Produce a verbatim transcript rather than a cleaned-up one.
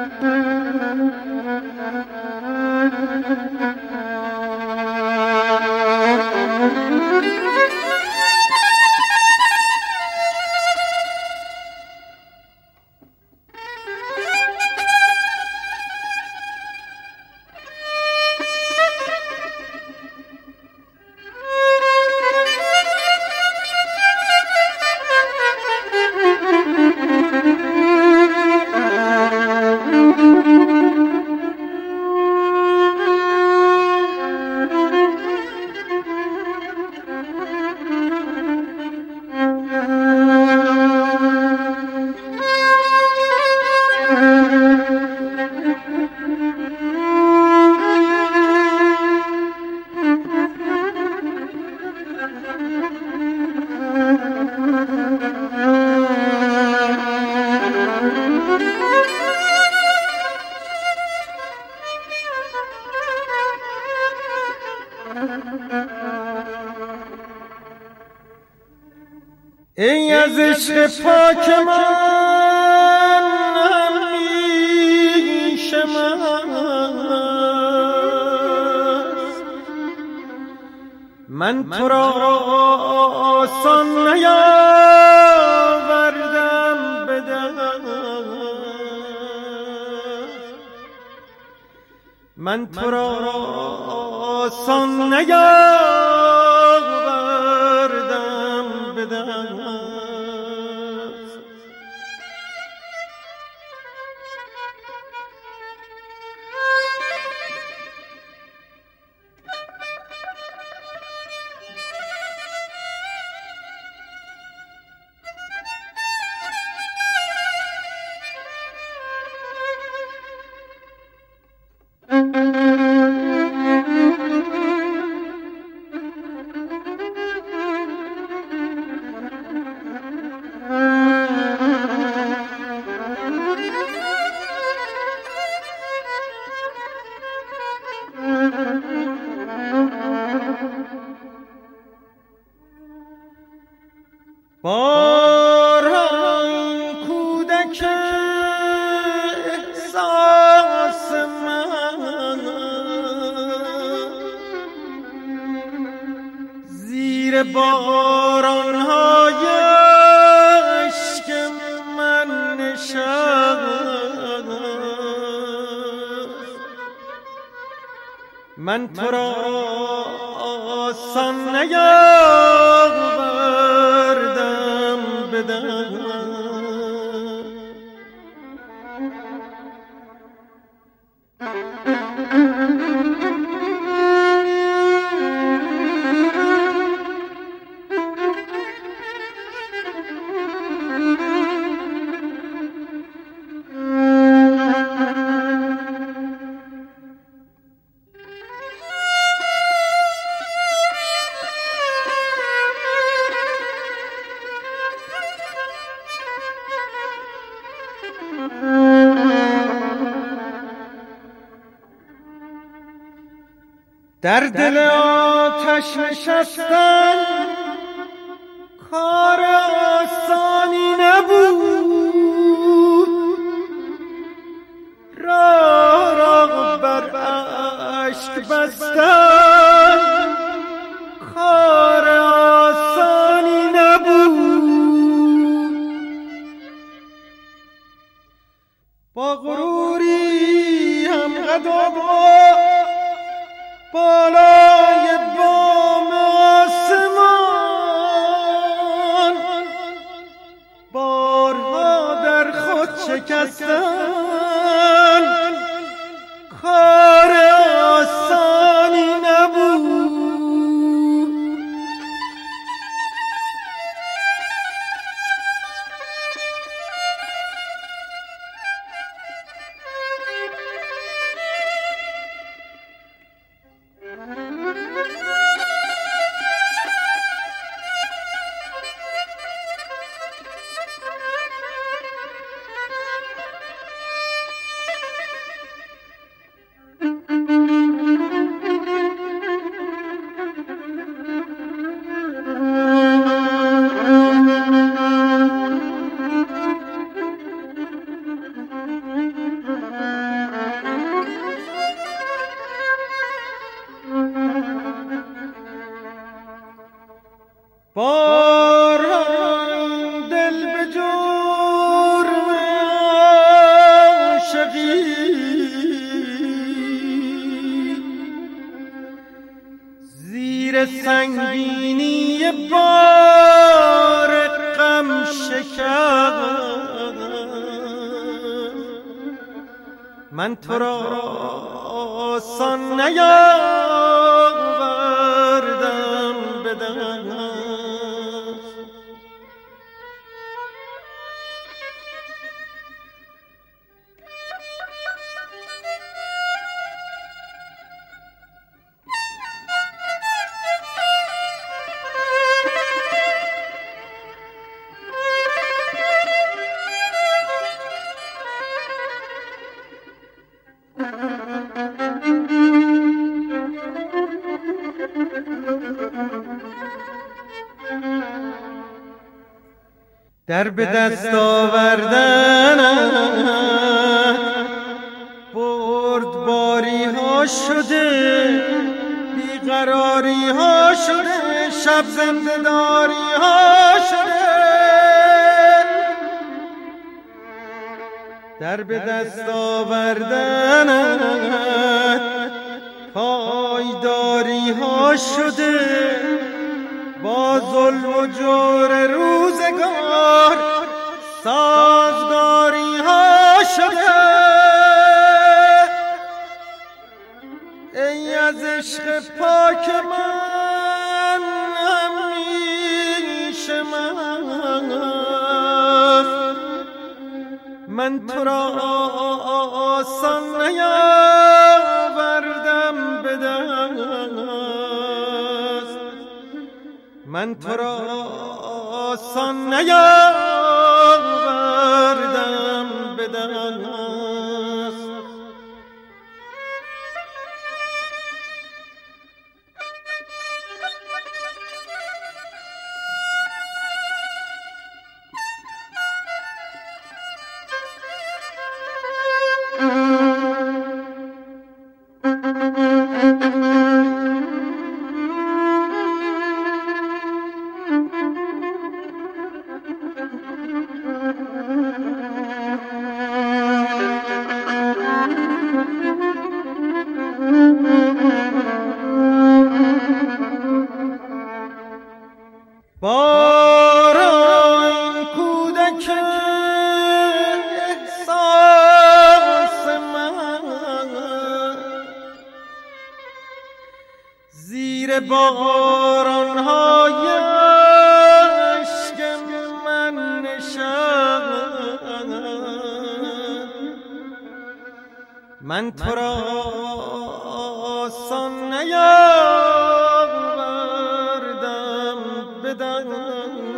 ای از عشق پاک من همیشه مست، من تو را آسان نیاوردم به دست، من تو را آسان نیاوردم به دست. بارها این کودک احساس من زیر بارانهای اشک من نشست، من تو را آسان نیاوردم به دست. در دل آتش نشستن کار آسانی نبود، راه را بر اشک بستن کار آسانی نبود. با غروری هم قدم بالای بام آسمان بارها در خود شکستن کار آسانی نبود. سنگینی بار غم شکن من تو را آسان نیاوردم به دست. در به دست آوردنت بردباری ها شده، بیقراری ها شده، شب زنده‌داری ها شده. در به دست آوردنت پایداری ها شده، با ظلم و جور روزگار سازگاری ها شده. ای از عشق پاک من همیشه مست، من تو را آسان نیاوردم به دست. من تو را آسان نیاوردم به دست. باران کودک احساس من زیر باران‌های اشک من نشست. من تو را آسان نیاوردم به دست.